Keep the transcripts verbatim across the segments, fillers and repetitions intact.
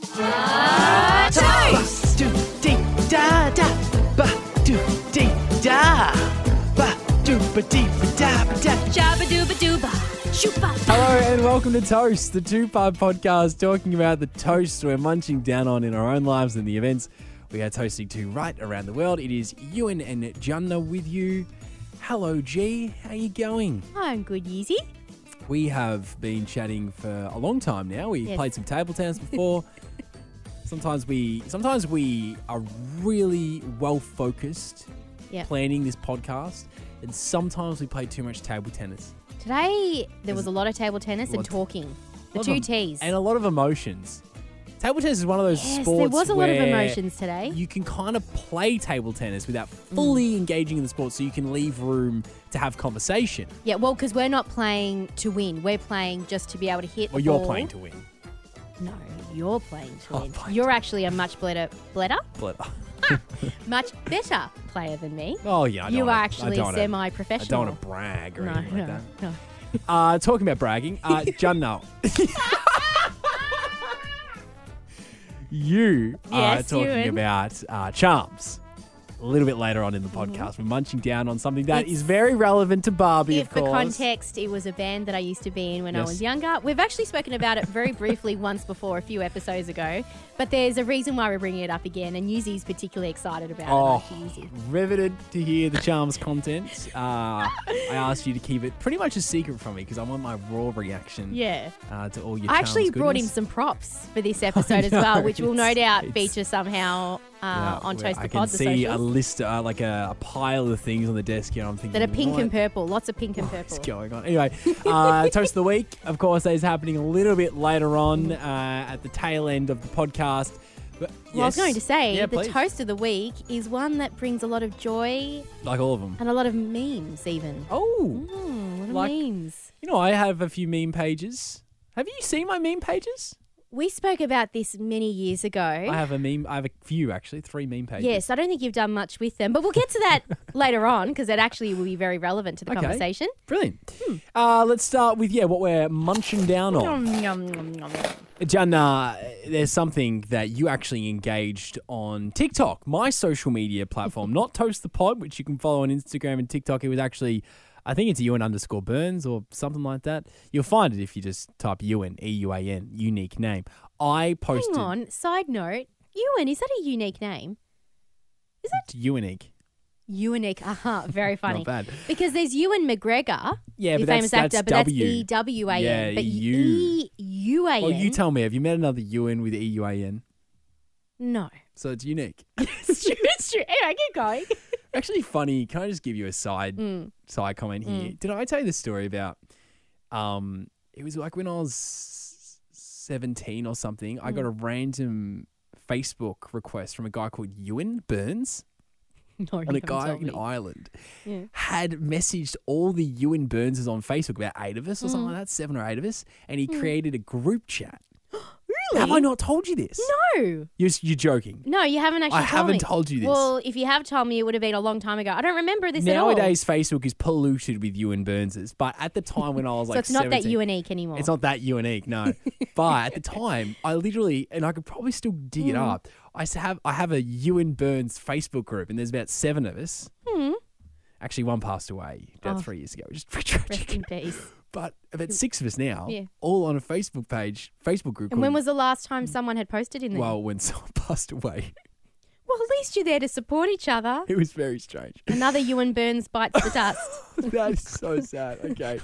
Uh, toast! Do dee da da ba do dee da ba do ba dee ba da ba da. Shabba dooba dooba. Shoopa. Hello and welcome to Toast, the two-part podcast talking about the toast we're munching down on in our own lives and the events we are toasting to right around the world. It is Ewan and Jannah with you. Hello, G. How you going? I'm good, Yeezy. We have been chatting for a long time now. We Yes. played some table tennis before. sometimes we sometimes we are really well focused Yeah. planning this podcast, and sometimes we play too much table tennis. Today, there was a lot of table tennis and Lot- talking. The lot two of- T's. And a lot of emotions. Table tennis is one of those Yes, sports there was a lot of where emotions today. You can kind of play table tennis without fully engaging in the sport, so you can leave room to have conversation. Yeah, well, because we're not playing to win. We're playing just to be able to hit Or the you're ball. playing to win. No, you're playing to Oh, win. playing You're actually a much better, better, But, much better player than me. oh, yeah. I don't You wanna- are I actually don't wanna- I semi-professional. don't want to brag or No, anything no, like that. no. Uh, talking about bragging, uh, Jannah. You are Yes, talking Ewan. about uh, charms. A little bit later on in the podcast, we're munching down on something that It's- is very relevant to Barbie, If of for course. context, it was a band that I used to be in when I Yes. was younger. We've actually spoken about it very briefly once before, a few episodes ago. But there's a reason why we're bringing it up again, and Yuzi's particularly excited about Oh, it. aren't you, Yuzi? riveted to hear the charms content. Uh, I asked you to keep it pretty much a secret from me because I want my raw reaction Yeah. uh, to all your I charms actually brought in goodness. some props for this episode as well, know, which will no it's- doubt it's- feature somehow uh, Yeah, on where Toast I the can Pod, the see a socials, list, uh, like a, a pile of things on the desk here. I'm thinking that are pink what and purple. Lots of pink and What's purple. going on? Anyway, uh, Toast of the Week, of course, is happening a little bit later on uh, at the tail end of the podcast. But Well, I was yes. going to say, Yeah, the please. Toast of the Week is one that brings a lot of joy Like all of them. and a lot of memes even. Oh, Mm, a lot of Like- memes. you know, I have a few meme pages. Have you seen my meme pages? We spoke about this many years ago. I have a meme. I have a few actually, three meme pages. Yes, I don't think you've done much with them, but we'll get to that later on because it actually will be very relevant to the Okay. conversation. Brilliant. Hmm. Uh, let's start with yeah, what we're munching down on. Yum, yum, yum, yum. Jannah, there's something that you actually engaged on TikTok, my social media platform, not Toast the Pod, which you can follow on Instagram and TikTok. It was actually, I think it's Ewan underscore Burns or something like that. You'll find it if you just type Ewan, E U A N, unique name. I posted. Hang on, side note, Ewan, is that a unique name? Is it Unique. Unique? Aha, very funny. Not bad. Because there's Ewan McGregor, Yeah, the but famous that's, actor, that's but that's W. E W A N. Yeah, but U. E U A N? Well, you tell me, have you met another Ewan with E U A N? No. So it's unique. It's true, it's true. Anyway, keep going. Actually funny. Can I just give you a side Mm. side comment here? Did I tell you the story about um it was like when I was seventeen or something, I Mm. got a random Facebook request from a guy called Ewan Burns, No, and a guy in Ireland Yeah. had messaged all the Ewan Burnses on Facebook, about eight of us or Mm. something like that, seven or eight of us, and he created a group chat. Really? Have I not told you this? No. You're, you're joking. No, you haven't actually I told haven't me. told you this. Well, if you have told me, it would have been a long time ago. I don't remember this at all. Nowadays, Facebook is polluted with Ewan Burnses, but at the time when I was So like it's not that seventeen, unique anymore. it's not that unique, no. But at the time, I literally, and I could probably still dig Hmm. it up. I s- have I have a Ewan Burns Facebook group, and there's about seven of us. Hmm. Actually, one passed away about Oh. three years ago, which is pretty Rest tragic. in peace. But about six of us now, Yeah. all on a Facebook page, Facebook group. And when called- was the last time someone had posted in there? well, when someone passed away, Well, at least you're there to support each other. it was very strange. Another Ewan Burns bites the dust. That is so sad. Okay.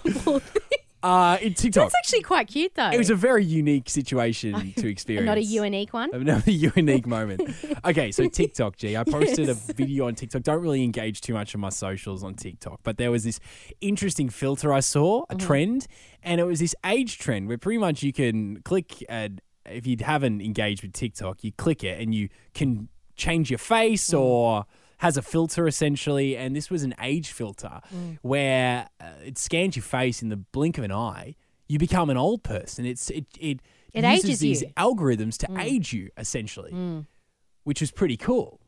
Uh, in TikTok. That's actually quite cute, though. It was a very unique situation to experience. Not a unique one. Another unique moment. Okay, so TikTok, G. I posted Yes. a video on TikTok. Don't really engage too much on my socials on TikTok, but there was this interesting filter I saw, a Mm-hmm. trend, and it was this age trend where pretty much you can click, and if you haven't engaged with TikTok, you click it and you can change your face Mm. or has a filter essentially, and this was an age filter Mm. where uh, it scans your face in the blink of an eye. You become an old person. It's it it, It uses ages these you. algorithms to age you essentially, which was pretty cool.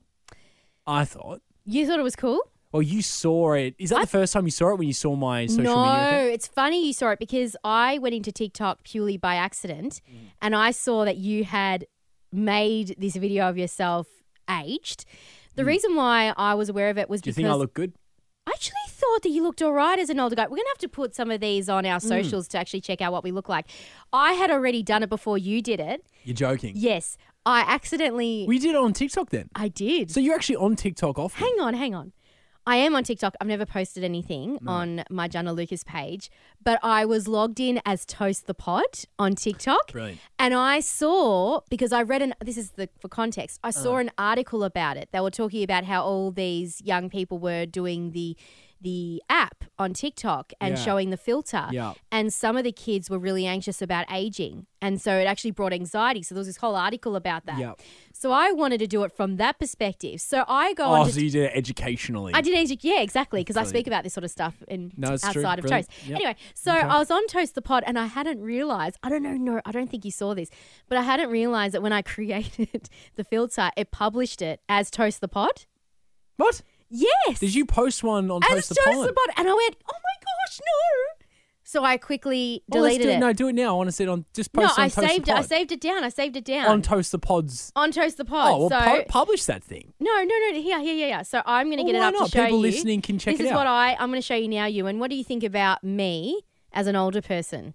I thought. You thought it was cool? Well, you saw it. Is that I- the first time you saw it when you saw my social no, media account? it's funny you saw it because I went into TikTok purely by accident Mm. and I saw that you had made this video of yourself aged. The reason why I was aware of it was Do you because think I look good? I actually thought that you looked all right as an older guy. We're going to have to put some of these on Mm. our socials to actually check out what we look like. I had already done it before you did it. You're joking. Yes, I accidentally... We did it on TikTok then. I did. So you're actually on TikTok often. Hang on, hang on. I am on TikTok. I've never posted anything on my Jana Lucas page, but I was logged in as Toast the Pod on TikTok. Brilliant. And I saw, because I read an, this is the, for context, I saw an article about it. They were talking about how all these young people were doing the the app on TikTok and Yeah. showing the filter. Yeah. And some of the kids were really anxious about aging. And so it actually brought anxiety. So there was this whole article about that. Yeah. So I wanted to do it from that perspective. So I go Oh, on to so you did it educationally. I did edu- yeah, exactly, because I Brilliant. speak about this sort of stuff in No, it's true. outside of Brilliant. Toast. Yep. Anyway, so Okay. I was on Toast the Pod and I hadn't realised, I don't know, no, I don't think you saw this, but I hadn't realised that when I created the filter, it published it as Toast the Pod. What? Yes. Did you post one on as Toast the Toast Pod? the Pod. And I went, oh my gosh, no. So I quickly Well, let's deleted do it. it. No, do it now. I want to see it on. Just No, post on I Toast saved the it. Pod. I saved it down. I saved it down. on Toast the Pod's. on Toast the Pod. Oh, well, so pu- publish that thing. No, no, no. Here, here, here, here. So I'm going to Well, get it why up not? to show People you. listening can check this it is out. what I. I'm going to show you now, Ewan. What do you think about me as an older person?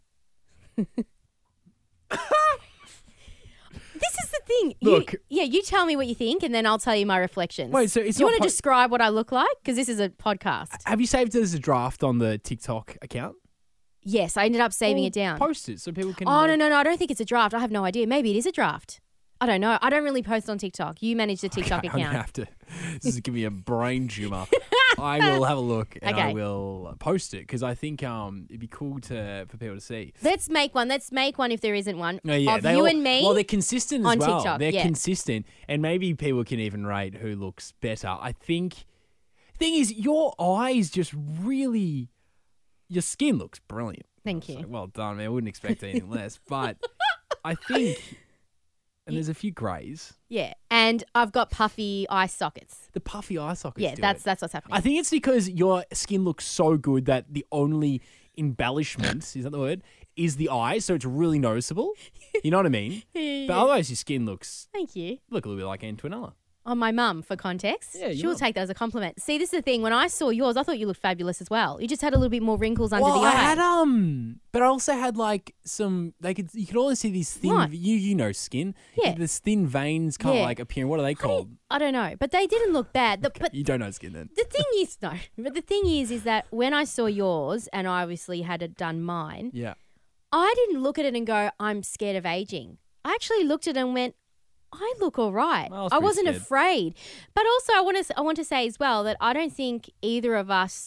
This is the thing. You- Look. yeah, you tell me what you think, and then I'll tell you my reflections. Wait, so it's do you not want to po- describe what I look like? Because this is a podcast. Have you saved it as a draft on the TikTok account? Yes, I ended up saving Well, it down. Post it so people can. Oh no, no, no! I don't think it's a draft. I have no idea. Maybe it is a draft. I don't know. I don't really post on TikTok. You manage the TikTok I'm gonna account. have to. This is giving me a brain tumor. I will have a look and I Okay. will post it because I think um it'd be cool to for people to see. Let's make one. Let's make one if there isn't one Oh, yeah, of they you all- and me. Well, they're consistent as on well. TikTok, They're yeah. consistent, and maybe people can even rate who looks better. I think. Thing is, your eyes just really. Your skin looks brilliant. Thank So, you. well done. I mean, I wouldn't expect anything less, but I think. And there's a few greys. Yeah, and I've got puffy eye sockets. The puffy eye sockets. Yeah, do that's it. that's what's happening. I think it's because your skin looks so good that the only embellishment, is that the word, is the eyes, so it's really noticeable. You know what I mean? Yeah, yeah, But yeah. otherwise, your skin looks Thank you. look a little bit like Antonella. On my mum, for context. Yeah, your She'll mum. take that as a compliment. See, this is the thing. When I saw yours, I thought you looked fabulous as well. You just had a little bit more wrinkles under well, the I eye. had um, but I also had like some. They could you could always see these thin. What? You you know skin. Yeah. This thin veins kind of Yeah. like appearing. What are they called? I don't know, but they didn't look bad. The, But You don't know skin then. the thing is, no. But the thing is, is that when I saw yours, and I obviously had it done mine, Yeah. I didn't look at it and go, I'm scared of aging. I actually looked at it and went, I look all right. I was I pretty wasn't scared. afraid. But also I want to I want to say as well that I don't think either of us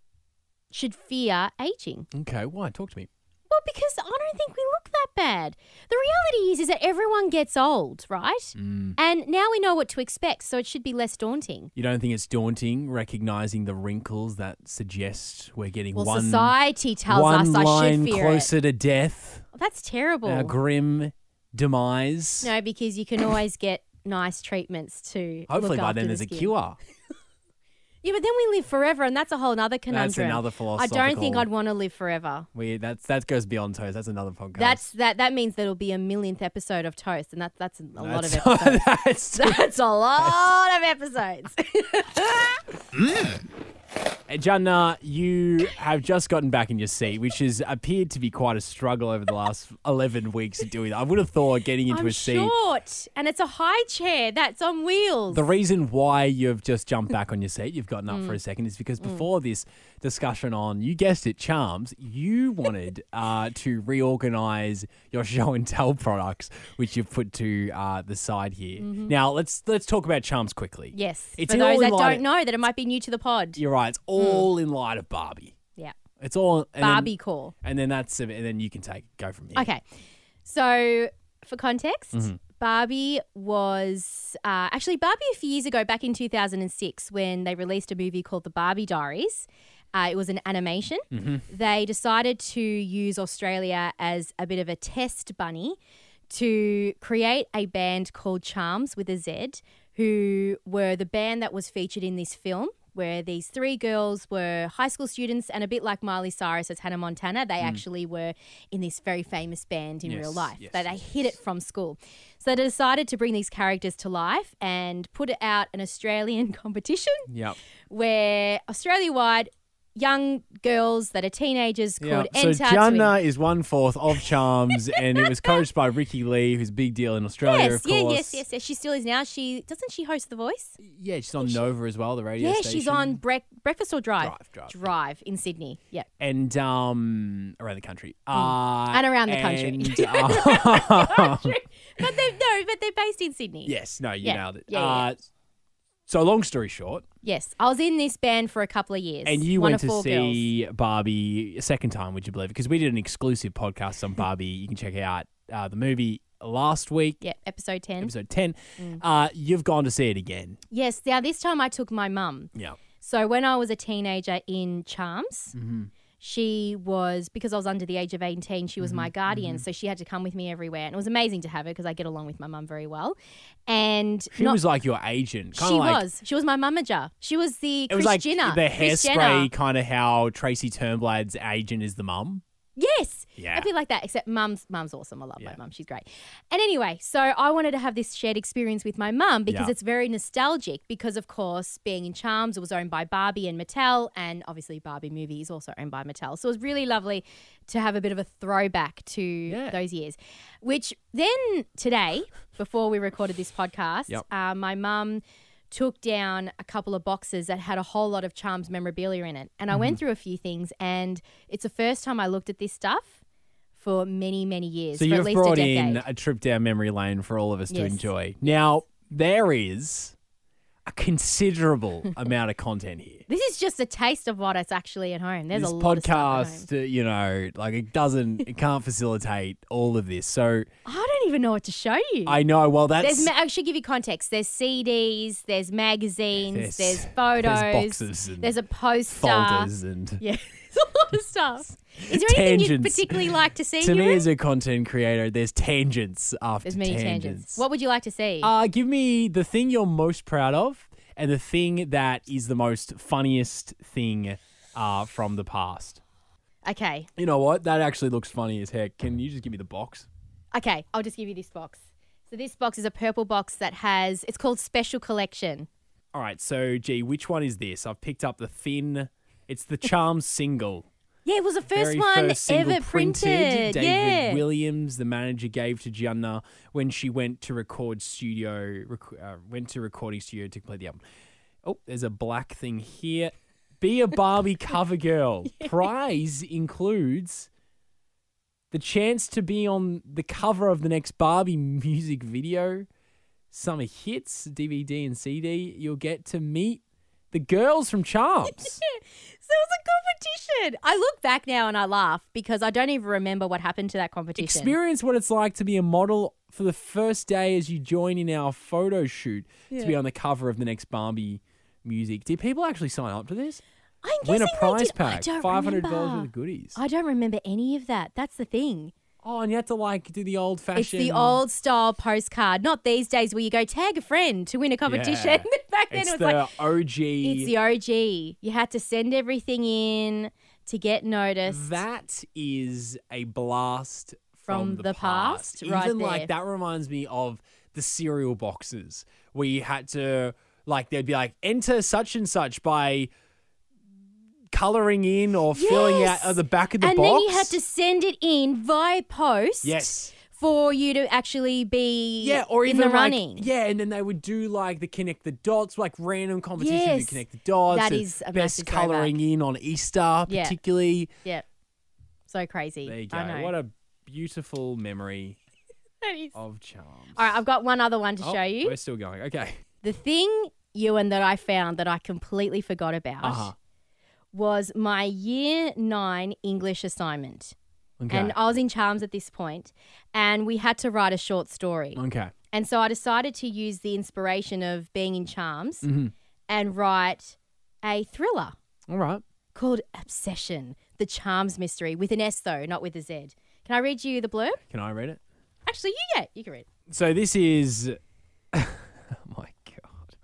should fear aging. Okay. Why? Talk to me. Well, because I don't think we look that bad. The reality is is that everyone gets old, right? Mm. And now we know what to expect, so it should be less daunting. You don't think it's daunting recognizing the wrinkles that suggest we're getting Well, one society tells one us I line should fear closer to death, it. That's terrible. our grim demise. No, because you can always get nice treatments to Hopefully look by after then the there's a skin. cure. Yeah, but then we live forever, and that's a whole other conundrum. another I philosophical. don't think I'd want to live forever. We that's that goes beyond Toast. That's another podcast. That's that. That means there'll be a millionth episode of Toast, and that that's a lot of That's- episodes. that's That's a lot of episodes. Hey, Jannah, you have just gotten back in your seat, which has appeared to be quite a struggle over the last eleven weeks of doing that. I would have thought getting into I'm a seat. short, and it's a high chair that's on wheels. The reason why you've just jumped back on your seat, you've gotten up for Mm. a second, is because before this discussion on, you guessed it, Charms, you wanted uh, to reorganize your show and tell products, which you've put to uh, the side here. Now, let's let's talk about Charms quickly. Mm-hmm. yes, It's for all those in that light don't of- know, that it might be new to the pod. You're right. It's all in light of Barbie. Yeah, It's all and then- Barbie core. and then that's and then you can take go from here. Okay, so for context, Mm-hmm. Barbie was uh, actually Barbie a few years ago, back in two thousand six, when they released a movie called The Barbie Diaries. Uh, it was an animation. Mm-hmm. They decided to use Australia as a bit of a test bunny to create a band called Charms with a Z, who were the band that was featured in this film where these three girls were high school students, and a bit like Miley Cyrus as Hannah Montana, they actually were in this very famous band in Yes, real life. yes, But they yes, hid yes. it from school. So they decided to bring these characters to life and put it out an Australian competition Yep. where Australia-wide young girls that are teenagers Yeah. could So enter to Gianna is one fourth of Charms, and it was coached by Ricky Lee, who's a big deal in Australia, Yes, of course. yeah, yes, yes, yes. She still is now. She doesn't she host The Voice? Yeah, she's on Nova as well, the radio Yeah, station. she's on Brec- Breakfast or Drive. Drive, Drive. Drive in Sydney. Yeah. and um around the country. Uh, And around the country. and, uh, But they no, but they're based in Sydney. yes, no, you Yeah, nailed it. yeah, yeah, uh, So long story short, Yes, I was in this band for a couple of years. and you one went of to four see Barbie a second time, would you believe it? Because we did an exclusive podcast on Barbie. You can check out uh, the movie last week, girls. Yeah, episode ten. episode ten. Mm. Uh, you've gone to see it again. Yes. Now this time I took my mum. Yeah. So when I was a teenager in Charms, Mm-hmm. she was, because I was under the age of eighteen, she was Mm-hmm. my guardian. So she had to come with me everywhere. And it was amazing to have her because I get along with my mum very well. And She not- was like your agent. Kinda she like, was. She was my mummager. She was the It Kris was like Jenner. the Kris Jenner. hairspray, kind of how Tracy Turnblad's agent is the mum. Yes. Yeah. A bit like that, except mum's mum's awesome. I love Yeah. my mum. She's great. And anyway, so I wanted to have this shared experience with my mum because Yeah. it's very nostalgic because, of course, being in Charms, it was owned by Barbie and Mattel, and obviously Barbie movie is also owned by Mattel. So it was really lovely to have a bit of a throwback to Yeah. those years. Which then today, before we recorded this podcast, Yep. uh, my mum took down a couple of boxes that had a whole lot of Charms memorabilia in it. And I Mm-hmm. went through a few things, and it's the first time I looked at this stuff for many, many years, So for at you've least a brought decade. in a trip down memory lane for all of us to Yes. enjoy. Now, there is a considerable amount of content here. This is just a taste of what it's actually at home. There's this a lot of stuff at home. podcast, uh, you know, like it doesn't, it can't facilitate all of this. So I don't even know what to show you. I know, well, that's There's, ma- I should give you context. There's C Ds, there's magazines, There's- there's, photos, there's boxes and there's a poster. folders and Yeah, there's a lot of stuff. Is there anything you'd Tangents. particularly like to see to here? me as a content creator, there's tangents after There's many tangents. tangents. What would you like to see? Uh, give me the thing you're most proud of and the thing that is the most funniest thing uh, from the past. okay. You know what? That actually looks funny as heck. Can you just give me the box? Okay, I'll just give you this box. So this box is a purple box that has, it's called Special Collection. All right, so, gee, which one is this? I've picked up the thin, it's the Charms single. Yeah, it was the first Very one first single ever printed. David yeah. Williams, the manager, gave to Gianna when she went to record studio, rec- uh, went to recording studio to play the album. Oh, there's a black thing here. Be a Barbie cover girl. Prize includes the chance to be on the cover of the next Barbie music video, summer hits, D V D and C D. You'll get to meet the girls from Charms. So it was a competition. I look back now and I laugh because I don't even remember what happened to that competition. Experience what it's like to be a model for the first day as you join in our photo shoot to be on the cover of the next Barbie music. Did people actually sign up to this? I'm Win a guessing they prize did. I pack, don't five hundred dollars remember. worth of goodies. I don't remember any of that. That's the thing. Oh, and you have to like do the old fashioned. It's the old style postcard, not these days where you go tag a friend to win a competition. Yeah. Back then It's it was the like O G. it's the O G. You had to send everything in to get noticed. That is a blast from, From the, the past. past, right Even there. like that reminds me of the cereal boxes where you had to like they'd be like enter such and such by coloring in or filling out Yes. at the back of the and box. then you had to send it in via post. yes. For you to actually be Yeah, or in even the like- running. yeah, and then they would do like the connect the dots, like random competitions Yes. to connect the dots. That and is a best massive coloring in on Easter, Yeah. particularly. Yeah. So crazy. There you go. I know. What a beautiful memory That is- of Charms. All right, I've got one other one to Oh, show you. We're still going. Okay. The thing, Ewan, that I found that I completely forgot about Uh-huh. was my year nine English assignment. Okay. And I was in Charms at this point, and we had to write a short story. okay. And so I decided to use the inspiration of being in Charms Mhm. and write a thriller All right. called Obsession, the Charms Mystery, with an S though, not with a Z. Can I read you the blurb? Can I read it? Actually, you yeah, you can read. So this is. Oh my god.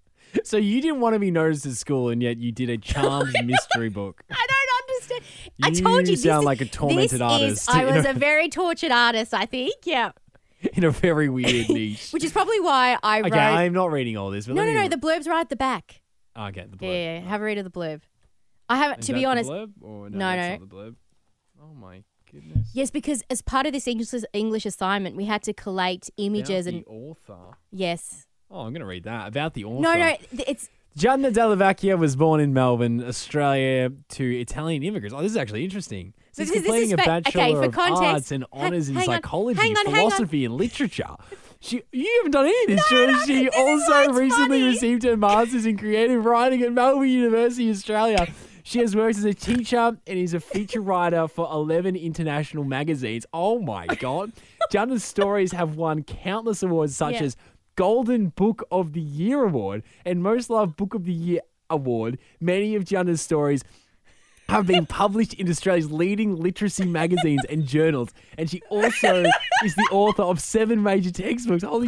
So you didn't want to be noticed at school, and yet you did a Charms mystery book. I don't understand. I You told you. sound this like a is, tormented this artist. Is, I you was know? a very tortured artist, I think. Yeah. In a very weird niche. Which is probably why I Okay, wrote. I'm not reading all this. But no, let no, me no. The blurb's right at the back. Oh, okay, the blurb. Yeah, yeah, have a read of the blurb. I haven't, Is to that be the honest. blurb? Or no, No, that's no. not the blurb. Oh my goodness. Yes, because as part of this English English assignment, we had to collate images About and the author. yes. Oh, I'm going to read that. About the author. No, no, th- it's Gianna Della Vecchia was born in Melbourne, Australia, to Italian immigrants. Oh, this is actually interesting. She's This is- this completing is a fa- Bachelor okay, for of context- Arts and ha- honours in hang on, psychology, hang on, hang on. philosophy, and literature. She, you haven't done any of this, No, Julie. no, She this is why also it's recently funny. received her Masters in Creative Writing at Melbourne University, Australia. She has worked as a teacher and is a feature writer for eleven international magazines. Oh my God. Gianna's stories have won countless awards such Yeah. as Golden Book of the Year Award and Most Loved Book of the Year Award. Many of Gianna's stories have been published in Australia's leading literacy magazines and journals. And she also is the author of seven major textbooks. Holy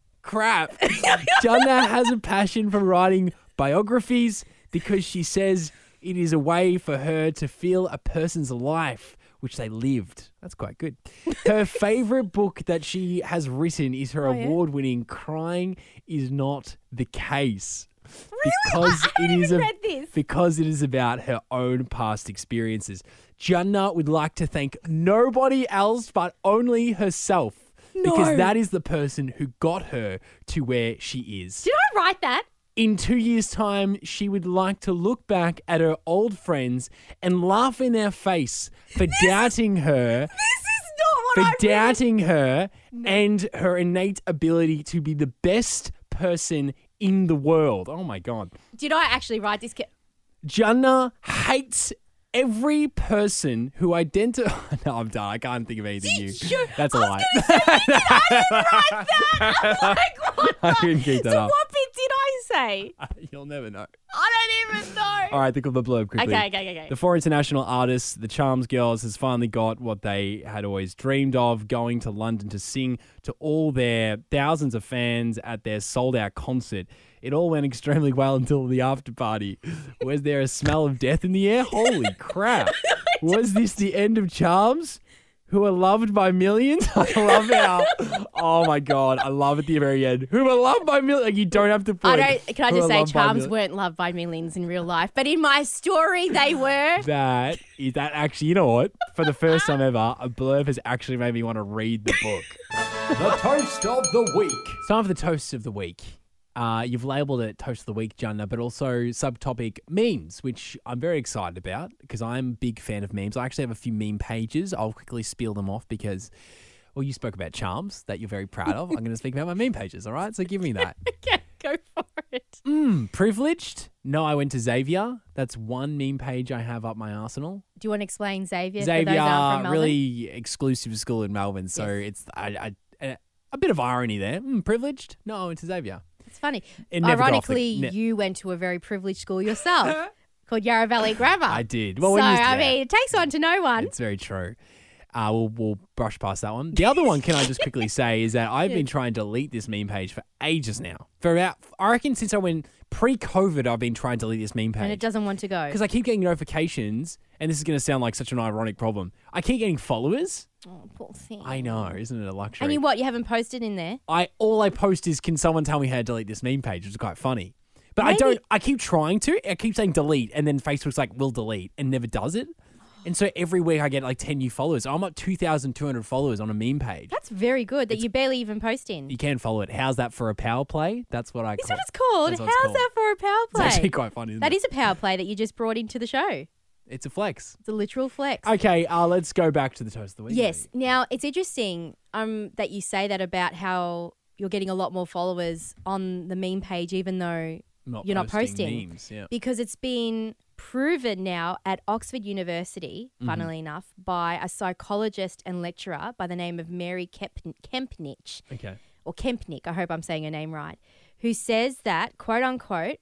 crap. Gianna has a passion for writing biographies because she says it is a way for her to feel a person's life which they lived. That's quite good. Her favorite book that she has written is her Oh, yeah? award-winning Crying Is Not the Case. Really? Because I haven't it is even a- read this. Because it is about her own past experiences. Gianna would like to thank nobody else but only herself. Because No. that is the person who got her to where she is. Did I write that? In two years' time, she would like to look back at her old friends and laugh in their face for doubting her, This is not what for I read. doubting her and her innate ability to be the best person in the world. Oh my God. Did I actually write this? Ca- Gianna hates every person who identifies. No, I'm done. I can't think of anything new. Sure. That's a I was lie. gonna say, I didn't write that. I'm like, what I the- couldn't keep that so up. what bit did I say? You'll never know. I don't even know. All right, think of the blurb quickly. Okay, okay, okay, okay. The four international artists, the Charms Girls, has finally got what they had always dreamed of, going to London to sing to all their thousands of fans at their sold-out concert. It all went extremely well until the after party. Was there a smell of death in the air? Holy crap. Was this the end of Charms? Who are loved by millions? I love how, oh my God, I love at the very end. Who are loved by millions? Like, you don't have to put. I don't. Can I who just are say, loved by Charms millions. weren't loved by millions in real life, but in my story, they were. That is that actually, you know what? For the first time ever, a blurb has actually made me want to read the book. The toast of the week. It's time for the toast of the week. Uh, you've labelled it Toast of the Week, Gianna, but also subtopic memes, which I'm very excited about because I'm a big fan of memes. I actually have a few meme pages. I'll quickly spiel them off because, well, you spoke about Charms that you're very proud of. I'm going to speak about my meme pages, all right? So give me that. Okay, go for it. Mm, privileged? No, I went to Xavier. That's one meme page I have up my arsenal. Do you want to explain Xavier? for those that aren't from Xavier, Melbourne? really exclusive school in Melbourne. So Yes. it's I, I, a, a bit of irony there. Mm, privileged? No, I went to Xavier. It's funny. It never got off the- Ironically, ne- you went to a very privileged school yourself called Yarra Valley Grammar. I did. Well, so, when you- I yeah. mean, it takes one to know one. It's very true. Uh, we'll, we'll brush past that one. The other one, can I just quickly say, is that I've been trying to delete this meme page for ages now. For about, I reckon since I went pre-COVID, I've been trying to delete this meme And it page. doesn't want to go. Because I keep getting notifications, and this is going to sound like such an ironic problem. I keep getting followers. Oh, poor thing. I know, isn't it a luxury? And you what? You haven't posted in there? I all I post is, can someone tell me how to delete this meme page? Which is quite funny. But I Maybe- don't. I keep trying to. I keep saying delete, and then Facebook's like, "We'll delete," and never does it. And so every week I get like ten new followers. I'm at two thousand two hundred followers on a meme page. That's very good that you barely even post in. You can follow it. How's that for a power play? That's what I Is call that what it's called? That's what it's How's called. that for a power It's play? actually quite funny. Isn't That it? is a power play that you just brought into the show. It's a flex. It's a literal flex. Okay, uh, let's go back to the toast of the week. Yes. Now it's interesting um, that you say that about how you're getting a lot more followers on the meme page, even though Not you're not posting posting. memes. Yeah. because it's been proven now at Oxford University, Mm-hmm. funnily enough, by a psychologist and lecturer by the name of Mary Kemp- Kempnich, Okay. or Kempnick, I hope I'm saying her name right, who says that, quote unquote,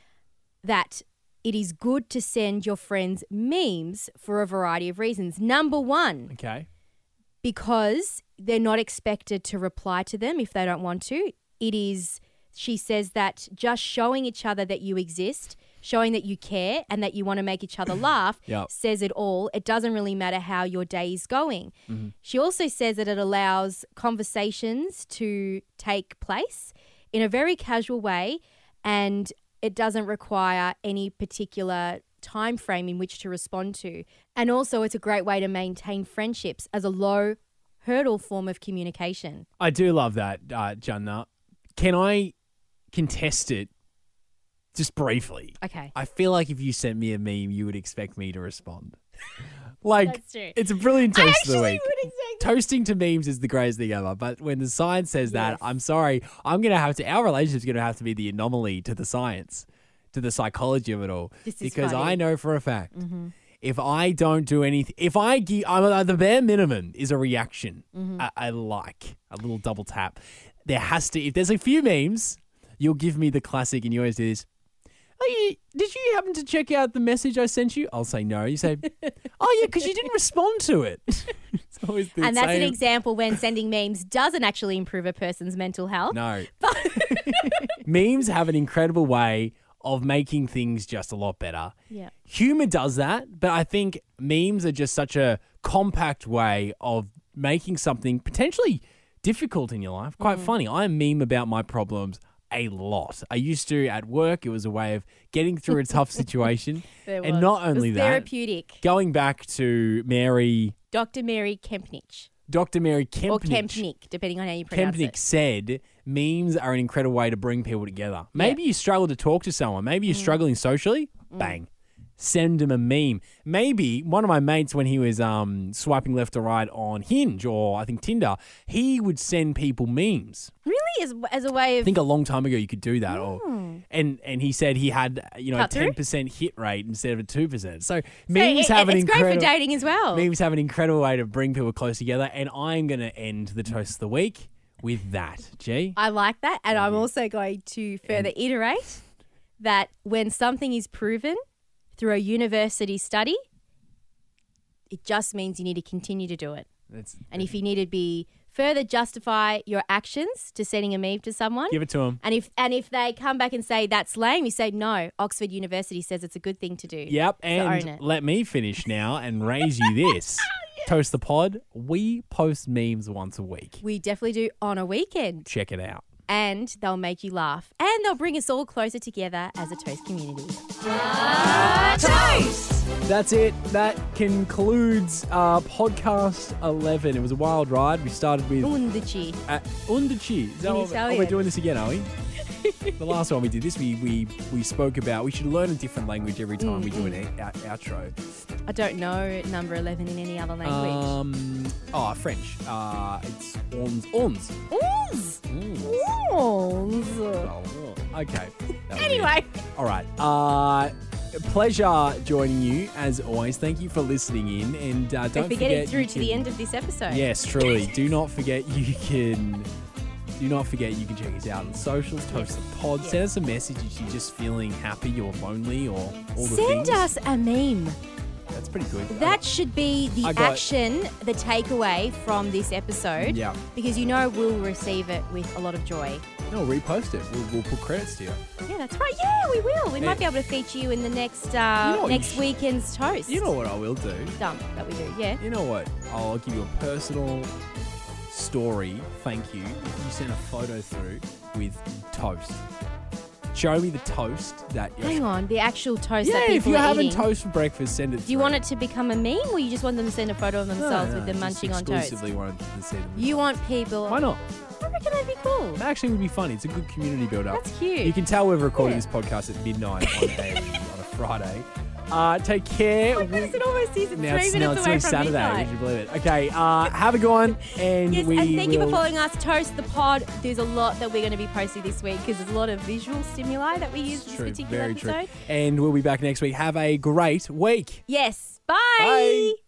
that it is good to send your friends memes for a variety of reasons. Number one, Okay. because they're not expected to reply to them if they don't want to. It is she says that just showing each other that you exist, showing that you care and that you want to make each other laugh Yep. says it all. It doesn't really matter how your day is going. Mm-hmm. She also says that it allows conversations to take place in a very casual way, and it doesn't require any particular time frame in which to respond to. And also it's a great way to maintain friendships as a low hurdle form of communication. I do love that, uh, Jannah. Can I contest it just briefly? Okay. I feel like if you sent me a meme, you would expect me to respond. Like, That's true. it's a brilliant I toast of the actually week. would expect Toasting to memes is the greatest thing ever. But when the science says that, Yes. I'm sorry. I'm going to have to, our relationship's going to have to be the anomaly to the science, to the psychology of it all. This is because funny. I know for a fact, if I don't do anything, if I give, I'm, the bare minimum is a reaction, a, a like, a little double tap. There has to, if there's a few memes, you'll give me the classic, and you always do this. Oh, you, did you happen to check out the message I sent you? I'll say no. You say, oh, yeah, because you didn't respond to it. It's always the And that's an same- example when sending memes doesn't actually improve a person's mental health. No. Memes have an incredible way of making things just a lot better. Yeah. Humor does that, but I think memes are just such a compact way of making something potentially difficult in your life quite funny. I meme about my problems a lot. I used to at work. It was a way of getting through a tough situation. There And was. not It was only that, therapeutic. going back to Mary, Doctor Mary Kempnich. Doctor Mary Kempnich. Or Kempnick, depending on how you pronounce Kempnick it. said memes are an incredible way to bring people together. Maybe you struggle to talk to someone. Maybe you're struggling socially. Bang. Send them a meme. Maybe one of my mates, when he was um, swiping left or right on Hinge or I think Tinder, he would send people memes. Really? As, as a way I of... think a long time ago you could do that. Or, and and he said he had you know a Cut through? ten percent hit rate instead of a two percent. So So memes it- have an it's great incredible for dating as well. memes have an incredible way to bring people close together. And I'm going to end the toast of the week with that. G. I like that. And I'm also going to further iterate that when something is proven through a university study, it just means you need to continue to do it. That's, And if you need to be further justify your actions to sending a meme to someone, give it to him. and if and if they come back and say that's lame, you say no. Oxford University says it's a good thing to do. Yep, So own and it. let me finish now and raise you this. Toast the pod. We post memes once a week. We definitely do on a weekend, Check it out. and they'll make you laugh, and they'll bring us all closer together as a Toast community. That's it. That concludes uh, podcast eleven. It was a wild ride. We started with Undici. uh, Undici. Is that In what, oh, we're Italian. doing this again, are we? The last time we did this, we, we we spoke about we should learn a different language every time we do an Mm-hmm. out- outro. I don't know number eleven in any other language. Um, oh, French. Uh, it's ons. Ons. Ons. Ons. Ons. Oh, okay. That was it. Anyway, All right. Uh, pleasure joining you as always. Thank you for listening in, and uh, don't if we're getting forget through you to the can- end of this episode. Yes, truly. Do not forget you can. Do not forget you can check us out on socials. Toast the pod. Yes. Send us a message if you're just feeling happy or lonely or all the Send things. us a meme. That's pretty good. That should be the I got- action, the takeaway from this episode. Yeah. Because you know we'll receive it with a lot of joy. No, repost it. We'll, we'll put credits to you. Yeah, that's right. Yeah, we will. We Yeah. might be able to feature you in the next uh, You know what you next sh- weekend's toast. You know what I will do? Dump that we do. Yeah. You know what? I'll give you a personal story. Thank you. If you send a photo through with toast. Show me the toast that you're. Hang on, the actual toast Yeah, that people if you're are having eating. toast for breakfast, send it. Do you want it to become a meme, or you just want them to send a photo of themselves with them munching on toast? Exclusively wanted to see them. You want people? Why not? I reckon that'd be cool. It actually would be funny. It's a good community build up. That's cute. You can tell we're recording Yeah. this podcast at midnight on a on a Friday. Uh, take care. Oh my goodness, it almost is. It's now three it's, now minutes it's away only from Saturday. midnight. Would you believe it? Okay. Uh, have a good one, and Yes, we and thank you for will- following us, Toast the Pod. There's a lot that we're going to be posting this week because there's a lot of visual stimuli that we use in this True, particular very episode. true. And we'll be back next week. Have a great week. Yes. Bye. Bye.